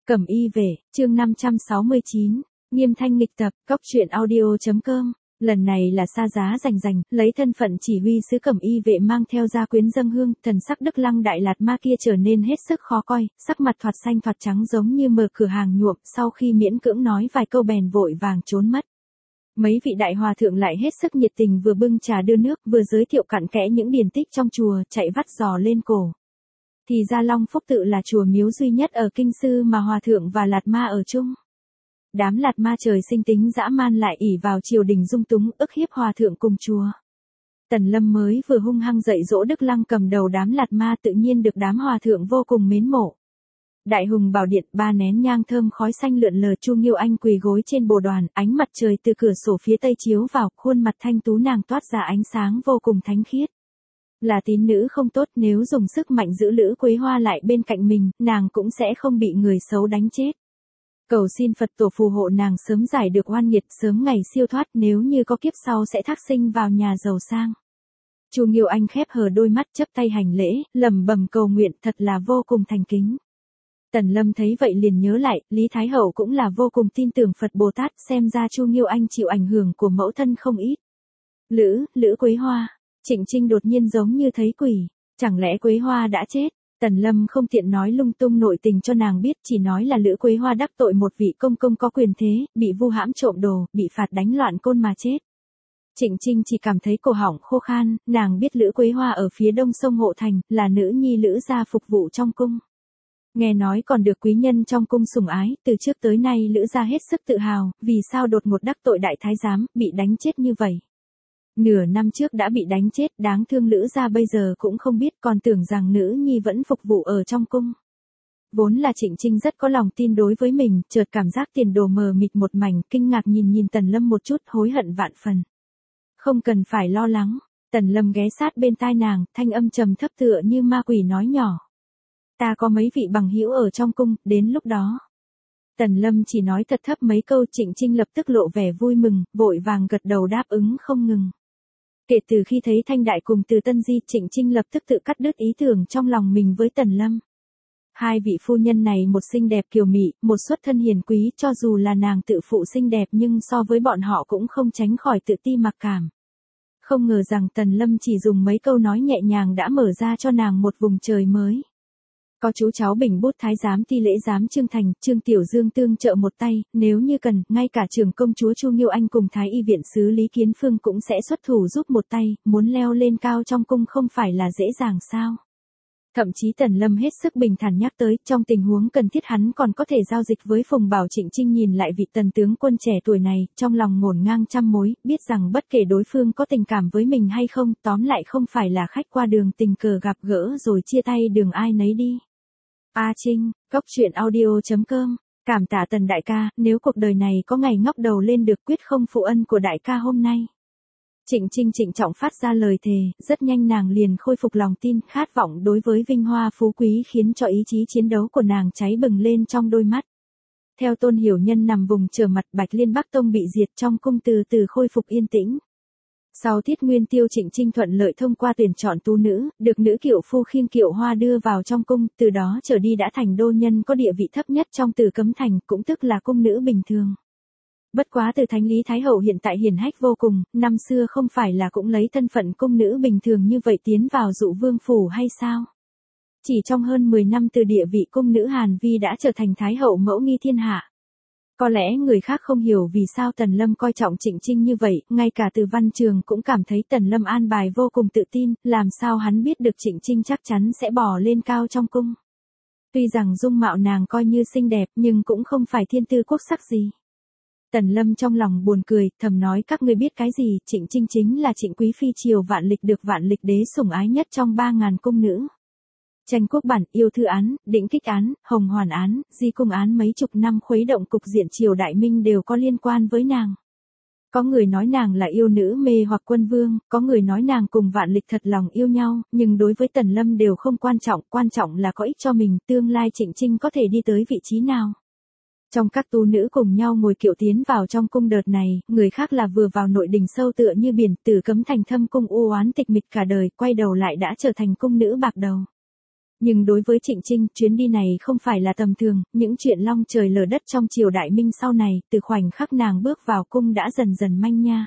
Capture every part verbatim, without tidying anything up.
Cẩm y về, chương năm trăm sáu mươi chín, Nghiêm thanh nghịch tập, góc truyện audio.com. Lần này là xa giá rành rành, lấy thân phận chỉ huy sứ Cẩm y vệ mang theo gia quyến dâng hương, thần sắc Đức Lăng Đại Lạt Ma kia trở nên hết sức khó coi, sắc mặt thoạt xanh thoạt trắng giống như mở cửa hàng nhuộm, sau khi miễn cưỡng nói vài câu bèn vội vàng trốn mất. Mấy vị đại hòa thượng lại hết sức nhiệt tình, vừa bưng trà đưa nước, vừa giới thiệu cặn kẽ những điển tích trong chùa, chạy vắt giò lên cổ. Thì ra Long Phúc tự là chùa miếu duy nhất ở Kinh Sư mà hòa thượng và Lạt Ma ở chung. Đám Lạt Ma trời sinh tính dã man lại ỷ vào triều đình dung túng, ức hiếp hòa thượng cùng chùa. Tần Lâm mới vừa hung hăng dạy dỗ Đức Lăng cầm đầu đám Lạt Ma, tự nhiên được đám hòa thượng vô cùng mến mộ. Đại hùng bảo điện, ba nén nhang thơm khói xanh lượn lờ, Chu Nghiêu Anh quỳ gối trên bồ đoàn, ánh mặt trời từ cửa sổ phía tây chiếu vào, khuôn mặt thanh tú nàng toát ra ánh sáng vô cùng thánh khiết. Là tín nữ không tốt, nếu dùng sức mạnh giữ Lữ Quế Hoa lại bên cạnh mình, nàng cũng sẽ không bị người xấu đánh chết. Cầu xin Phật tổ phù hộ nàng sớm giải được oan nghiệt, sớm ngày siêu thoát, nếu như có kiếp sau sẽ thác sinh vào nhà giàu sang. Chu Nghiêu Anh khép hờ đôi mắt, chắp tay hành lễ, lẩm bẩm cầu nguyện, thật là vô cùng thành kính. Tần Lâm thấy vậy liền nhớ lại, Lý Thái Hậu cũng là vô cùng tin tưởng Phật Bồ Tát, xem ra Chu Nghiêu Anh chịu ảnh hưởng của mẫu thân không ít. Lữ, Lữ Quế Hoa. Trịnh Trinh đột nhiên giống như thấy quỷ, chẳng lẽ Quế Hoa đã chết? Tần Lâm không tiện nói lung tung nội tình cho nàng biết, chỉ nói là Lữ Quế Hoa đắc tội một vị công công có quyền thế, bị vu hãm trộm đồ, bị phạt đánh loạn côn mà chết. Trịnh Trinh chỉ cảm thấy cổ họng khô khan, nàng biết Lữ Quế Hoa ở phía đông sông Hộ Thành, là nữ nhi Lữ gia phục vụ trong cung. Nghe nói còn được quý nhân trong cung sủng ái, từ trước tới nay Lữ gia hết sức tự hào, vì sao đột ngột đắc tội đại thái giám, bị đánh chết như vậy. Nửa năm trước đã bị đánh chết, đáng thương Lữ gia bây giờ cũng không biết, còn tưởng rằng nữ nhi vẫn phục vụ ở trong cung. Vốn là Trịnh Trinh rất có lòng tin đối với mình, chợt cảm giác tiền đồ mờ mịt một mảnh, kinh ngạc nhìn nhìn Tần Lâm một chút, hối hận vạn phần. Không cần phải lo lắng, Tần Lâm ghé sát bên tai nàng, thanh âm trầm thấp tựa như ma quỷ nói nhỏ. Ta có mấy vị bằng hữu ở trong cung, đến lúc đó. Tần Lâm chỉ nói thật thấp mấy câu, Trịnh Trinh lập tức lộ vẻ vui mừng, vội vàng gật đầu đáp ứng không ngừng. Kể từ khi thấy Thanh Đại cùng Từ Tân Di, Trịnh Trinh lập tức tự cắt đứt ý tưởng trong lòng mình với Tần Lâm. Hai vị phu nhân này, một xinh đẹp kiều mị, một xuất thân hiền quý, cho dù là nàng tự phụ xinh đẹp nhưng so với bọn họ cũng không tránh khỏi tự ti mặc cảm. Không ngờ rằng Tần Lâm chỉ dùng mấy câu nói nhẹ nhàng đã mở ra cho nàng một vùng trời mới. Có chú cháu Bình Bút Thái giám Ti Lễ giám Trương Thành, Trương Tiểu Dương tương trợ một tay, nếu như cần, ngay cả trưởng công chúa Chu Nghiêu Anh cùng Thái y viện sứ Lý Kiến Phương cũng sẽ xuất thủ giúp một tay, muốn leo lên cao trong cung không phải là dễ dàng sao. Thậm chí Tần Lâm hết sức bình thản nhắc tới, trong tình huống cần thiết hắn còn có thể giao dịch với Phùng Bảo. Trịnh Trinh nhìn lại vị tần tướng quân trẻ tuổi này, trong lòng ngổn ngang trăm mối, biết rằng bất kể đối phương có tình cảm với mình hay không, tóm lại không phải là khách qua đường tình cờ gặp gỡ rồi chia tay đường ai nấy đi. A Trinh, góc truyện audio.com, cảm tạ Tần đại ca, nếu cuộc đời này có ngày ngóc đầu lên được quyết không phụ ân của đại ca hôm nay. Trịnh Trinh trịnh trọng phát ra lời thề, rất nhanh nàng liền khôi phục lòng tin, khát vọng đối với vinh hoa phú quý khiến cho ý chí chiến đấu của nàng cháy bừng lên trong đôi mắt. Theo Tôn Hiểu Nhân nằm vùng trở mặt, Bạch Liên Bắc Tông bị diệt, trong cung từ từ khôi phục yên tĩnh. Sau Tiết Nguyên Tiêu, Trịnh Trinh thuận lợi thông qua tuyển chọn tú nữ, được nữ kiệu phu Khiên Kiệu Hoa đưa vào trong cung, từ đó trở đi đã thành đô nhân có địa vị thấp nhất trong Từ Cấm Thành, cũng tức là cung nữ bình thường. Bất quá Từ Thánh Lý Thái Hậu hiện tại hiển hách vô cùng, năm xưa không phải là cũng lấy thân phận cung nữ bình thường như vậy tiến vào Dụ Vương phủ hay sao? Chỉ trong hơn mười năm từ địa vị cung nữ Hàn Vi đã trở thành Thái Hậu mẫu nghi thiên hạ. Có lẽ người khác không hiểu vì sao Tần Lâm coi trọng Trịnh Trinh như vậy, ngay cả Từ Văn Trường cũng cảm thấy Tần Lâm an bài vô cùng tự tin, làm sao hắn biết được Trịnh Trinh chắc chắn sẽ bò lên cao trong cung. Tuy rằng dung mạo nàng coi như xinh đẹp nhưng cũng không phải thiên tư quốc sắc gì. Tần Lâm trong lòng buồn cười, thầm nói các ngươi biết cái gì, Trịnh Trinh chính là Trịnh Quý Phi triều Vạn Lịch, được Vạn Lịch đế sủng ái nhất trong ba ngàn cung nữ. Tranh Quốc Bản, Yêu Thư Án, Định Kích Án, Hồng Hoàn Án, Di Cung Án mấy chục năm khuấy động cục diện triều Đại Minh đều có liên quan với nàng. Có người nói nàng là yêu nữ mê hoặc quân vương, có người nói nàng cùng Vạn Lịch thật lòng yêu nhau, nhưng đối với Tần Lâm đều không quan trọng, quan trọng là có ích cho mình, tương lai Trịnh Trinh có thể đi tới vị trí nào. Trong các tú nữ cùng nhau ngồi kiệu tiến vào trong cung đợt này, người khác là vừa vào nội đình sâu tựa như biển, Từ Cấm Thành thâm cung u oán tịch mịch cả đời, quay đầu lại đã trở thành cung nữ bạc đầu. Nhưng đối với Trịnh Trinh, chuyến đi này không phải là tầm thường, những chuyện long trời lở đất trong triều đại Minh sau này, từ khoảnh khắc nàng bước vào cung đã dần dần manh nha.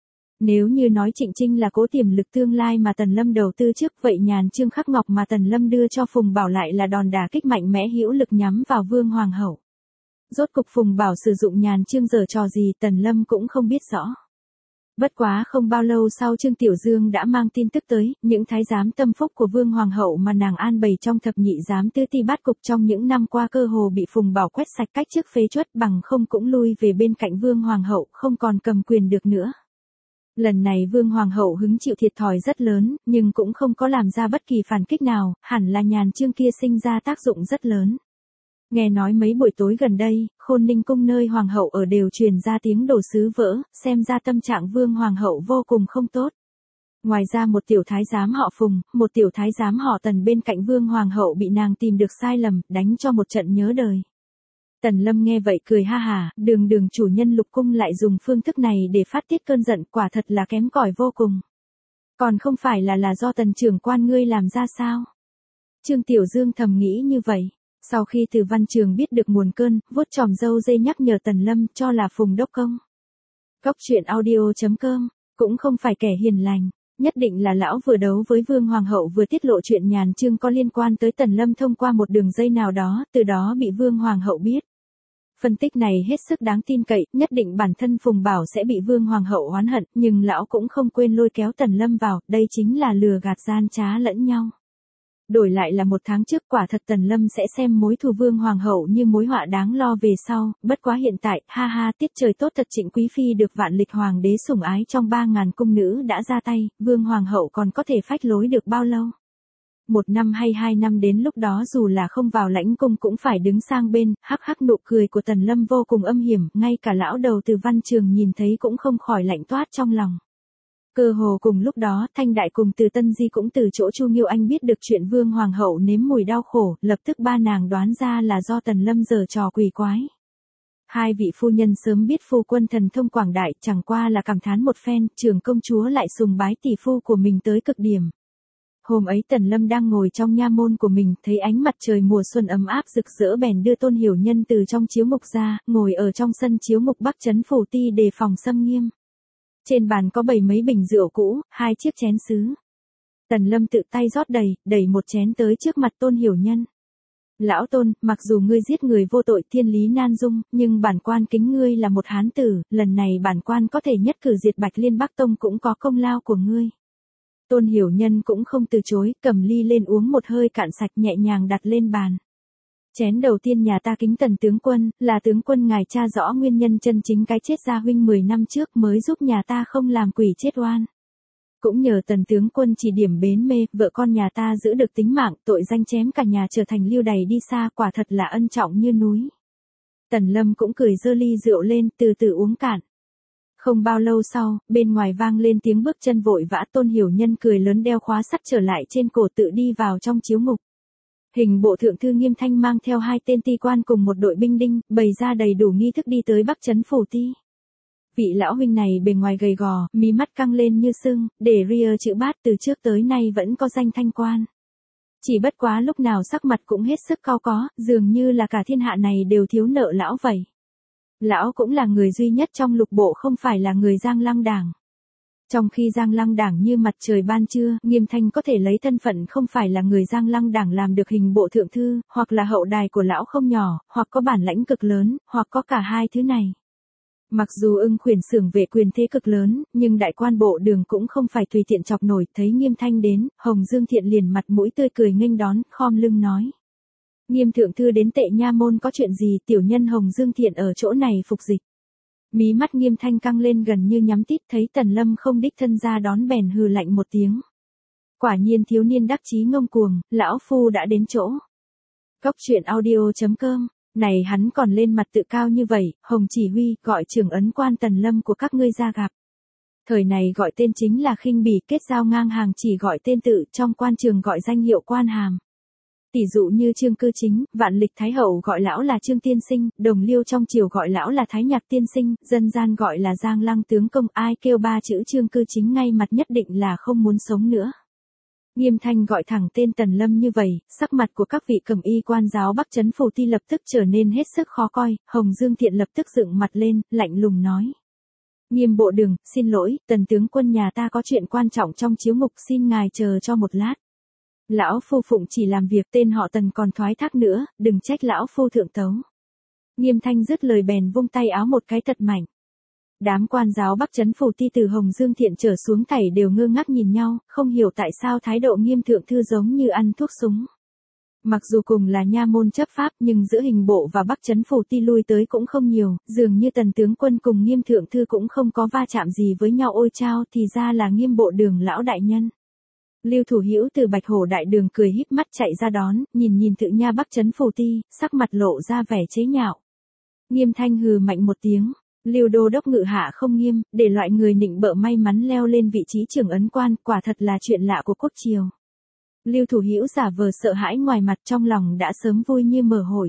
Nếu như nói Trịnh Trinh là cố tiềm lực tương lai mà Tần Lâm đầu tư trước, vậy nhàn chương khắc ngọc mà Tần Lâm đưa cho Phùng Bảo lại là đòn đả kích mạnh mẽ hữu lực nhắm vào Vương Hoàng hậu. Rốt cục Phùng Bảo sử dụng nhàn chương giở trò gì Tần Lâm cũng không biết rõ. Bất quá không bao lâu sau Trương Tiểu Dương đã mang tin tức tới, những thái giám tâm phúc của Vương Hoàng hậu mà nàng an bày trong thập nhị giám tứ ti bát cục trong những năm qua cơ hồ bị Phùng Bảo quét sạch cách chức phế truất, bằng không cũng lui về bên cạnh Vương Hoàng hậu, không còn cầm quyền được nữa. Lần này Vương Hoàng hậu hứng chịu thiệt thòi rất lớn, nhưng cũng không có làm ra bất kỳ phản kích nào, hẳn là nhàn chương kia sinh ra tác dụng rất lớn. Nghe nói mấy buổi tối gần đây, Khôn Ninh cung nơi Hoàng hậu ở đều truyền ra tiếng đồ sứ vỡ, xem ra tâm trạng Vương Hoàng hậu vô cùng không tốt. Ngoài ra một tiểu thái giám họ Phùng, một tiểu thái giám họ Tần bên cạnh Vương Hoàng hậu bị nàng tìm được sai lầm, đánh cho một trận nhớ đời. Tần Lâm nghe vậy cười ha hà, đường đường chủ nhân lục cung lại dùng phương thức này để phát tiết cơn giận, quả thật là kém cỏi vô cùng. Còn không phải là là do Tần trưởng quan ngươi làm ra sao? Trương Tiểu Dương thầm nghĩ như vậy. Sau khi từ Văn Trường biết được nguồn cơn, vuốt chòm râu dây nhắc nhở Tần Lâm cho là Phùng đốc công. Góc truyện audio chấm com, cũng không phải kẻ hiền lành, nhất định là lão vừa đấu với Vương Hoàng hậu vừa tiết lộ chuyện nhàn chương có liên quan tới Tần Lâm thông qua một đường dây nào đó, từ đó bị Vương Hoàng hậu biết. Phân tích này hết sức đáng tin cậy, nhất định bản thân Phùng Bảo sẽ bị Vương Hoàng hậu oán hận, nhưng lão cũng không quên lôi kéo Tần Lâm vào, đây chính là lừa gạt gian trá lẫn nhau. Đổi lại là một tháng trước quả thật Tần Lâm sẽ xem mối thù Vương Hoàng hậu như mối họa đáng lo về sau, bất quá hiện tại, ha ha tiết trời tốt thật Trịnh Quý Phi được vạn lịch hoàng đế sủng ái trong ba ngàn cung nữ đã ra tay, Vương Hoàng hậu còn có thể phách lối được bao lâu? Một năm hay hai năm đến lúc đó dù là không vào lãnh cung cũng phải đứng sang bên, hắc hắc nụ cười của Tần Lâm vô cùng âm hiểm, ngay cả lão đầu từ Văn Trường nhìn thấy cũng không khỏi lạnh toát trong lòng. Cơ hồ cùng lúc đó, Thanh Đại cùng từ Tân Di cũng từ chỗ Chu Nghiêu Anh biết được chuyện Vương Hoàng hậu nếm mùi đau khổ, lập tức ba nàng đoán ra là do Tần Lâm giở trò quỷ quái. Hai vị phu nhân sớm biết phu quân thần thông quảng đại, chẳng qua là cảm thán một phen, trưởng công chúa lại sùng bái tỷ phu của mình tới cực điểm. Hôm ấy Tần Lâm đang ngồi trong nha môn của mình, thấy ánh mặt trời mùa xuân ấm áp rực rỡ bèn đưa Tôn Hiểu Nhân từ trong chiếu mục ra, ngồi ở trong sân chiếu mục Bắc Trấn phủ ti đề phòng xâm nghiêm. Trên bàn có bày mấy bình rượu cũ, hai chiếc chén sứ. Tần Lâm tự tay rót đầy, đẩy một chén tới trước mặt Tôn Hiểu Nhân. Lão Tôn, mặc dù ngươi giết người vô tội thiên lý nan dung, nhưng bản quan kính ngươi là một hán tử, lần này bản quan có thể nhất cử diệt Bạch Liên Bắc Tông cũng có công lao của ngươi. Tôn Hiểu Nhân cũng không từ chối, cầm ly lên uống một hơi cạn sạch nhẹ nhàng đặt lên bàn. Chén đầu tiên nhà ta kính Tần tướng quân, là tướng quân ngài tra rõ nguyên nhân chân chính cái chết gia huynh mười năm trước mới giúp nhà ta không làm quỷ chết oan. Cũng nhờ Tần tướng quân chỉ điểm bến mê, vợ con nhà ta giữ được tính mạng, tội danh chém cả nhà trở thành lưu đày đi xa, quả thật là ân trọng như núi. Tần Lâm cũng cười giơ ly rượu lên, từ từ uống cạn. Không bao lâu sau, bên ngoài vang lên tiếng bước chân vội vã, Tôn Hiểu Nhân cười lớn đeo khóa sắt trở lại trên cổ tự đi vào trong chiếu ngục. Hình bộ thượng thư Nghiêm Thanh mang theo hai tên ti quan cùng một đội binh đinh, bày ra đầy đủ nghi thức đi tới Bắc Trấn phủ ti. Vị lão huynh này bề ngoài gầy gò, mí mắt căng lên như sưng, để ria chữ bát từ trước tới nay vẫn có danh thanh quan. Chỉ bất quá lúc nào sắc mặt cũng hết sức cau có, dường như là cả thiên hạ này đều thiếu nợ lão vậy. Lão cũng là người duy nhất trong lục bộ không phải là người Giang Lăng Đảng. Trong khi Giang Lăng Đảng như mặt trời ban trưa, Nghiêm Thanh có thể lấy thân phận không phải là người Giang Lăng Đảng làm được hình bộ thượng thư, hoặc là hậu đài của lão không nhỏ, hoặc có bản lãnh cực lớn, hoặc có cả hai thứ này. Mặc dù ưng khuyển xưởng vệ quyền thế cực lớn, nhưng đại quan bộ đường cũng không phải tùy tiện chọc nổi, thấy Nghiêm Thanh đến, Hồng Dương Thiện liền mặt mũi tươi cười nghênh đón, khom lưng nói. Nghiêm thượng thư đến Tệ Nha môn có chuyện gì, tiểu nhân Hồng Dương Thiện ở chỗ này phục dịch. Mí mắt Nghiêm Thanh căng lên gần như nhắm tít, thấy Tần Lâm không đích thân ra đón bèn hừ lạnh một tiếng. Quả nhiên thiếu niên đắc chí ngông cuồng, lão phu đã đến chỗ. Góc truyện audio chấm com, này hắn còn lên mặt tự cao như vậy, Hồng chỉ huy, gọi trưởng ấn quan Tần Lâm của các ngươi ra gặp. Thời này gọi tên chính là khinh bỉ, kết giao ngang hàng chỉ gọi tên tự, trong quan trường gọi danh hiệu quan hàm. Tỷ dụ như Trương Cư Chính, Vạn Lịch Thái Hậu gọi lão là Trương Tiên Sinh, Đồng Liêu trong triều gọi lão là Thái Nhạc Tiên Sinh, dân gian gọi là Giang Lăng tướng công, ai kêu ba chữ Trương Cư Chính ngay mặt nhất định là không muốn sống nữa. Nghiêm Thanh gọi thẳng tên Tần Lâm như vậy, sắc mặt của các vị cẩm y quan giáo Bắc Trấn Phủ Ti lập tức trở nên hết sức khó coi, Hồng Dương Thiện lập tức dựng mặt lên, lạnh lùng nói. Nghiêm bộ đường, xin lỗi, Tần tướng quân nhà ta có chuyện quan trọng trong chiếu ngục, xin ngài chờ cho một lát. Lão phu phụng chỉ làm việc, tên họ Tần còn thoái thác nữa, đừng trách lão phu thượng tấu. Nghiêm Thanh dứt lời bèn vung tay áo một cái thật mạnh. Đám quan giáo Bắc Trấn Phủ Ti từ Hồng Dương Thiện trở xuống thảy đều ngơ ngác nhìn nhau, không hiểu tại sao thái độ Nghiêm thượng thư giống như ăn thuốc súng. Mặc dù cùng là nha môn chấp pháp nhưng giữa hình bộ và Bắc Trấn Phủ Ti lui tới cũng không nhiều, dường như Tần tướng quân cùng Nghiêm thượng thư cũng không có va chạm gì với nhau. Ôi chao, thì ra là Nghiêm bộ đường lão đại nhân. Lưu Thủ Hữu từ Bạch Hổ đại đường cười híp mắt chạy ra đón, nhìn nhìn thượng nha Bắc Trấn Phủ Ti, sắc mặt lộ ra vẻ chế nhạo. Nghiêm Thanh hừ mạnh một tiếng. Lưu đô đốc ngự hạ không nghiêm, để loại người nịnh bợ may mắn leo lên vị trí trưởng ấn quan, quả thật là chuyện lạ của quốc triều. Lưu Thủ Hữu giả vờ sợ hãi, ngoài mặt trong lòng đã sớm vui như mở hội.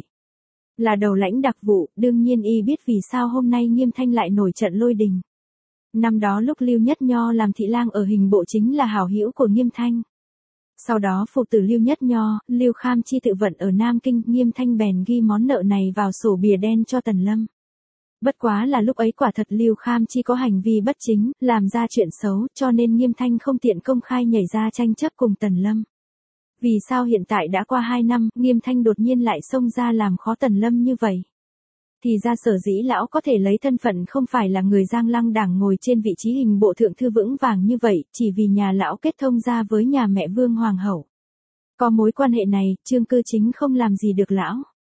Là đầu lãnh đặc vụ, đương nhiên y biết vì sao hôm nay Nghiêm Thanh lại nổi trận lôi đình. Năm đó lúc Lưu Nhất Nho làm thị lang ở hình bộ chính là hảo hữu của Nghiêm Thanh. Sau đó phụ tử Lưu Nhất Nho, Lưu Kham Chi tự vận ở Nam Kinh, Nghiêm Thanh bèn ghi món nợ này vào sổ bìa đen cho Tần Lâm. Bất quá là lúc ấy quả thật Lưu Kham Chi có hành vi bất chính, làm ra chuyện xấu, cho nên Nghiêm Thanh không tiện công khai nhảy ra tranh chấp cùng Tần Lâm. Vì sao hiện tại đã qua hai năm, Nghiêm Thanh đột nhiên lại xông ra làm khó Tần Lâm như vậy? Thì ra sở dĩ lão có thể lấy thân phận không phải là người Giang Lăng đảng ngồi trên vị trí hình bộ thượng thư vững vàng như vậy, chỉ vì nhà lão kết thông ra với nhà mẹ Vương Hoàng hậu. Có mối quan hệ này, Trương Cư Chính không làm gì được lão.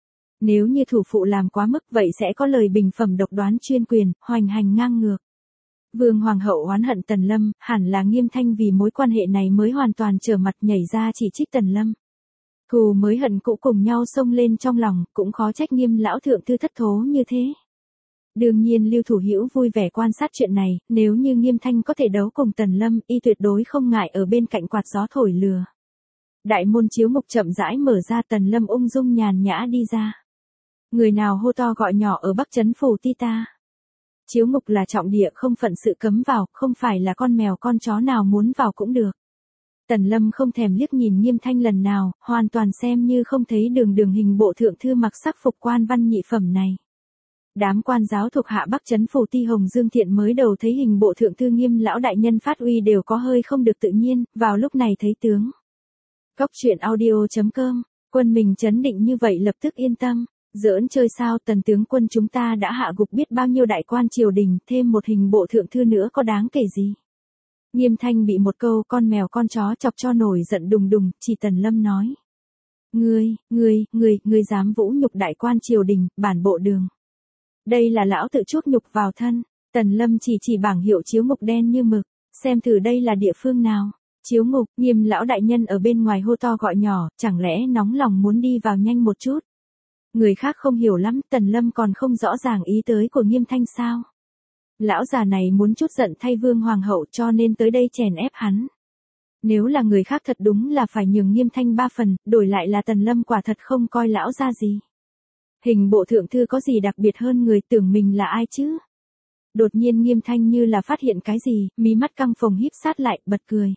Nếu như thủ phụ làm quá mức vậy sẽ có lời bình phẩm độc đoán chuyên quyền, hoành hành ngang ngược. Vương Hoàng hậu oán hận Tần Lâm, hẳn là Nghiêm Thanh vì mối quan hệ này mới hoàn toàn trở mặt nhảy ra chỉ trích Tần Lâm. Thù mới hận cũ cùng nhau xông lên trong lòng, cũng khó trách Nghiêm lão thượng thư thất thố như thế. Đương nhiên Lưu Thủ Hữu vui vẻ quan sát chuyện này, nếu như Nghiêm Thanh có thể đấu cùng Tần Lâm, y tuyệt đối không ngại ở bên cạnh quạt gió thổi lừa. Đại môn chiếu ngục chậm rãi mở ra, Tần Lâm ung dung nhàn nhã đi ra. Người nào hô to gọi nhỏ ở Bắc Trấn Phủ Ti ta? Chiếu ngục là trọng địa không phận sự cấm vào, không phải là con mèo con chó nào muốn vào cũng được. Tần Lâm không thèm liếc nhìn Nghiêm Thanh lần nào, hoàn toàn xem như không thấy đường đường hình bộ thượng thư mặc sắc phục quan văn nhị phẩm này. Đám quan giáo thuộc hạ Bắc Trấn Phủ Ti Hồng Dương Thiện mới đầu thấy hình bộ thượng thư Nghiêm lão đại nhân phát uy đều có hơi không được tự nhiên, vào lúc này thấy tướng. Cốc truyện audio chấm com, quân mình chấn định như vậy lập tức yên tâm. Giỡn chơi sao, Tần tướng quân chúng ta đã hạ gục biết bao nhiêu đại quan triều đình, thêm một hình bộ thượng thư nữa có đáng kể gì. Nghiêm Thanh bị một câu con mèo con chó chọc cho nổi giận đùng đùng, chỉ Tần Lâm nói. Ngươi, ngươi, ngươi, ngươi dám vũ nhục đại quan triều đình, bản bộ đường. Đây là lão tự chuốc nhục vào thân. Tần Lâm chỉ chỉ bảng hiệu chiếu ngục đen như mực, xem thử đây là địa phương nào. Chiếu ngục, Nghiêm lão đại nhân ở bên ngoài hô to gọi nhỏ, chẳng lẽ nóng lòng muốn đi vào nhanh một chút. Người khác không hiểu lắm, Tần Lâm còn không rõ ràng ý tới của Nghiêm Thanh sao. Lão già này muốn chút giận thay Vương Hoàng hậu cho nên tới đây chèn ép hắn. Nếu là người khác thật đúng là phải nhường Nghiêm Thanh ba phần, đổi lại là Tần Lâm quả thật không coi lão ra gì. Hình bộ thượng thư có gì đặc biệt hơn người, tưởng mình là ai chứ? Đột nhiên Nghiêm Thanh như là phát hiện cái gì, mí mắt căng phồng híp sát lại, bật cười.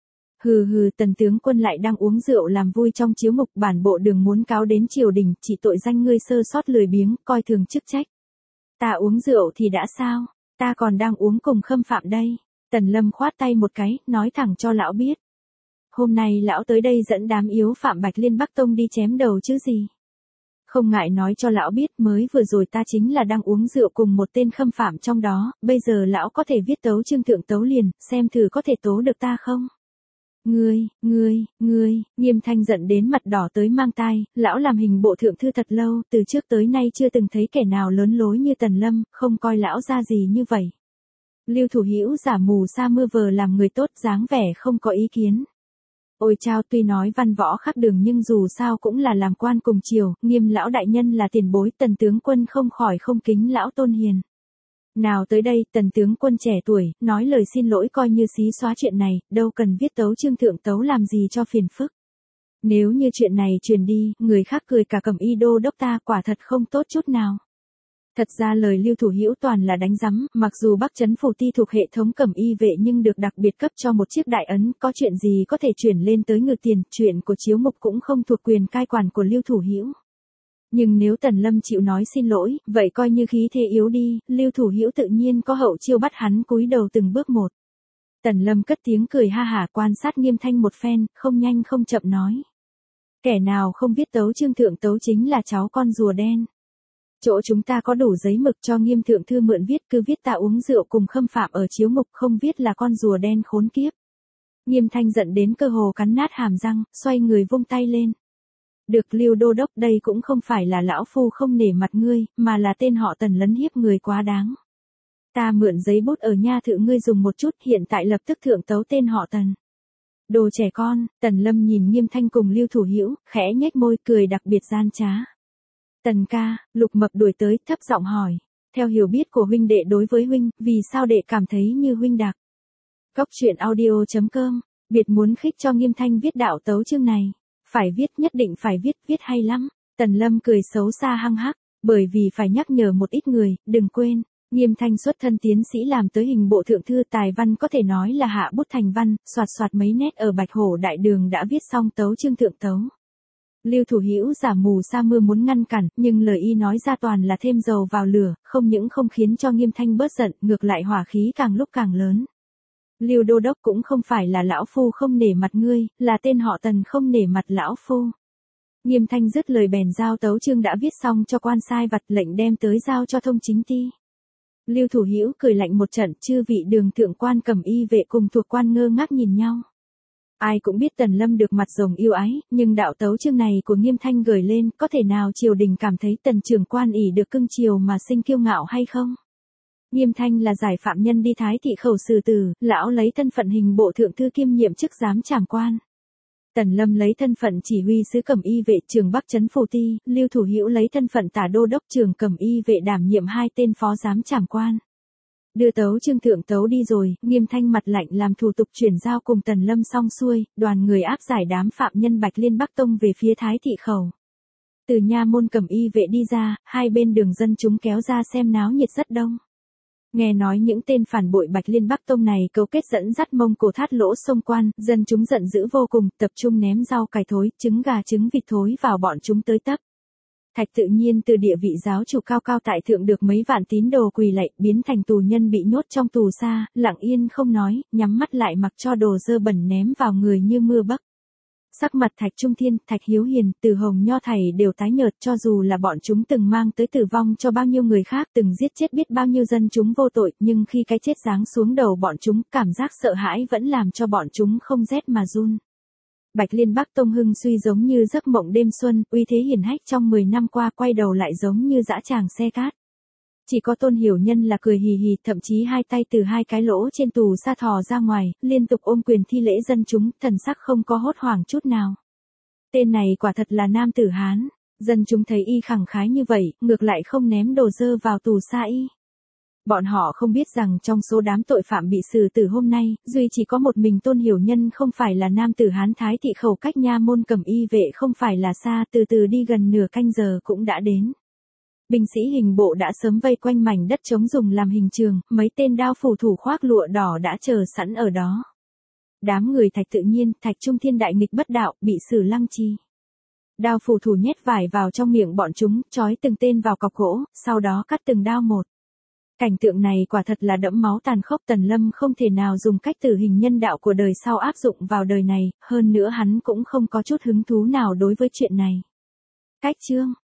Hừ hừ, Tần tướng quân lại đang uống rượu làm vui trong chiếu ngục, bản bộ đường muốn cáo đến triều đình, chỉ tội danh ngươi sơ sót lười biếng, coi thường chức trách. Ta uống rượu thì đã sao, ta còn đang uống cùng Khâm Phạm đây. Tần Lâm khoát tay một cái, nói thẳng cho lão biết. Hôm nay lão tới đây dẫn đám yếu phạm Bạch Liên Bắc Tông đi chém đầu chứ gì. Không ngại nói cho lão biết, mới vừa rồi ta chính là đang uống rượu cùng một tên Khâm Phạm trong đó, bây giờ lão có thể viết tấu chương thượng tấu liền, xem thử có thể tố được ta không. Ngươi, ngươi, ngươi, Nghiêm Thanh giận đến mặt đỏ tới mang tai, lão làm hình bộ thượng thư thật lâu, từ trước tới nay chưa từng thấy kẻ nào lớn lối như Tần Lâm, không coi lão ra gì như vậy. Lưu Thủ Hữu giả mù sa mưa vờ làm người tốt, dáng vẻ không có ý kiến. Ôi chao, tuy nói văn võ khác đường nhưng dù sao cũng là làm quan cùng triều, Nghiêm lão đại nhân là tiền bối, Tần tướng quân không khỏi không kính lão tôn hiền. Nào tới đây, Tần tướng quân trẻ tuổi, nói lời xin lỗi coi như xí xóa chuyện này, đâu cần viết tấu chương thượng tấu làm gì cho phiền phức. Nếu như chuyện này truyền đi, người khác cười cả Cẩm Y đô đốc ta quả thật không tốt chút nào. Thật ra lời Lưu Thủ Hữu toàn là đánh rắm, mặc dù Bắc Trấn Phủ Ti thuộc hệ thống cẩm y vệ nhưng được đặc biệt cấp cho một chiếc đại ấn, có chuyện gì có thể chuyển lên tới Ngự Tiền, chuyện của Chiếu Mục cũng không thuộc quyền cai quản của Lưu Thủ Hữu. Nhưng nếu Tần Lâm chịu nói xin lỗi, vậy coi như khí thế yếu đi, Lưu Thủ Hữu tự nhiên có hậu chiêu bắt hắn cúi đầu từng bước một. Tần Lâm cất tiếng cười ha hả quan sát Nghiêm Thanh một phen, không nhanh không chậm nói. Kẻ nào không biết tấu chương thượng tấu chính là cháu con rùa đen. Chỗ chúng ta có đủ giấy mực cho Nghiêm thượng thư mượn viết, cứ viết ta uống rượu cùng khâm phạm ở Chiếu Mục, không viết là con rùa đen khốn kiếp. Nghiêm Thanh giận đến cơ hồ cắn nát hàm răng, xoay người vung tay lên. Được Lưu đô đốc, đây cũng không phải là lão phu không nể mặt ngươi, mà là tên họ Tần lấn hiếp người quá đáng. Ta mượn giấy bút ở nha thự ngươi dùng một chút, hiện tại lập tức thượng tấu tên họ Tần. Đồ trẻ con. Tần Lâm nhìn Nghiêm Thanh cùng Lưu Thủ Hữu, khẽ nhếch môi cười đặc biệt gian trá. Tần ca. Lục Mập đuổi tới, thấp giọng hỏi. Theo hiểu biết của huynh đệ đối với huynh, vì sao đệ cảm thấy như huynh đặc? Góc truyện audio chấm com. Biệt muốn khích cho Nghiêm Thanh viết đạo tấu chương này. Phải viết, nhất định phải viết, viết hay lắm. Tần Lâm cười xấu xa hăng hắc, bởi vì phải nhắc nhở một ít người, đừng quên. Nghiêm Thanh xuất thân tiến sĩ làm tới hình bộ thượng thư, tài văn có thể nói là hạ bút thành văn, soạt soạt mấy nét ở Bạch Hổ Đại Đường đã viết xong tấu chương thượng tấu. Lưu Thủ Hữu giả mù sa mưa muốn ngăn cản, nhưng lời y nói ra toàn là thêm dầu vào lửa, không những không khiến cho Nghiêm Thanh bớt giận, ngược lại hỏa khí càng lúc càng lớn. Lưu đô đốc cũng không phải là lão phu không nể mặt ngươi, là tên họ Tần không nể mặt lão phu. Nghiêm Thanh dứt lời bèn giao tấu chương đã viết xong cho quan sai vặt, lệnh đem tới giao cho thông chính ti. Lưu Thủ Hữu cười lạnh một trận, chư vị đường thượng quan cẩm y vệ cùng thuộc quan ngơ ngác nhìn nhau. Ai cũng biết Tần Lâm được mặt rồng yêu ái, nhưng đạo tấu chương này của Nghiêm Thanh gửi lên, có thể nào triều đình cảm thấy Tần trưởng quan ỷ được cưng chiều mà sinh kiêu ngạo hay không? Nghiêm Thanh là giải phạm nhân đi thái thị khẩu xử tử, lão lấy thân phận hình bộ thượng thư kiêm nhiệm chức giám trảm quan. Tần Lâm lấy thân phận chỉ huy sứ cẩm y vệ trường Bắc Trấn Phủ Ti, Lưu Thủ Hữu lấy thân phận tả đô đốc trường cẩm y vệ đảm nhiệm hai tên phó giám trảm quan. Đưa tấu chương thượng tấu đi rồi, Nghiêm Thanh mặt lạnh làm thủ tục chuyển giao cùng Tần Lâm xong xuôi, đoàn người áp giải đám phạm nhân Bạch Liên Bắc Tông về phía thái thị khẩu. Từ nha môn cẩm y vệ đi ra, hai bên đường dân chúng kéo ra xem náo nhiệt rất đông. Nghe nói những tên phản bội Bạch Liên Bắc Tông này cấu kết dẫn dắt Mông Cổ thát lỗ sông quan, dân chúng giận dữ vô cùng, tập trung ném rau cải thối, trứng gà trứng vịt thối vào bọn chúng tới tấp. Thạch Tự Nhiên từ địa vị giáo chủ cao cao tại thượng được mấy vạn tín đồ quỳ lạy, biến thành tù nhân bị nhốt trong tù xa, lặng yên không nói, nhắm mắt lại mặc cho đồ dơ bẩn ném vào người như mưa bấc. Sắc mặt Thạch Trung Thiên, Thạch Hiếu Hiền, Từ Hồng Nho thầy đều tái nhợt, cho dù là bọn chúng từng mang tới tử vong cho bao nhiêu người khác, từng giết chết biết bao nhiêu dân chúng vô tội, nhưng khi cái chết giáng xuống đầu bọn chúng, cảm giác sợ hãi vẫn làm cho bọn chúng không rét mà run. Bạch Liên Bắc Tông hưng suy giống như giấc mộng đêm xuân, uy thế hiển hách trong mười năm qua quay đầu lại giống như dã tràng xe cát. Chỉ có Tôn Hiểu Nhân là cười hì hì, thậm chí hai tay từ hai cái lỗ trên tù sa thò ra ngoài, liên tục ôm quyền thi lễ dân chúng, thần sắc không có hốt hoảng chút nào. Tên này quả thật là nam tử Hán, dân chúng thấy y khẳng khái như vậy, ngược lại không ném đồ dơ vào tù sa y. Bọn họ không biết rằng trong số đám tội phạm bị xử tử hôm nay, duy chỉ có một mình Tôn Hiểu Nhân không phải là nam tử Hán. Thái thị khẩu cách nha môn cẩm y vệ không phải là xa, từ từ đi gần nửa canh giờ cũng đã đến. Binh sĩ hình bộ đã sớm vây quanh mảnh đất trống dùng làm hình trường, mấy tên đao phủ thủ khoác lụa đỏ đã chờ sẵn ở đó. Đám người Thạch Tự Nhiên, Thạch Trung Thiên đại nghịch bất đạo, bị xử lăng trì. Đao phủ thủ nhét vải vào trong miệng bọn chúng, trói từng tên vào cọc gỗ, sau đó cắt từng đao một. Cảnh tượng này quả thật là đẫm máu tàn khốc. Tần Lâm không thể nào dùng cách tử hình nhân đạo của đời sau áp dụng vào đời này, hơn nữa hắn cũng không có chút hứng thú nào đối với chuyện này. Cách chương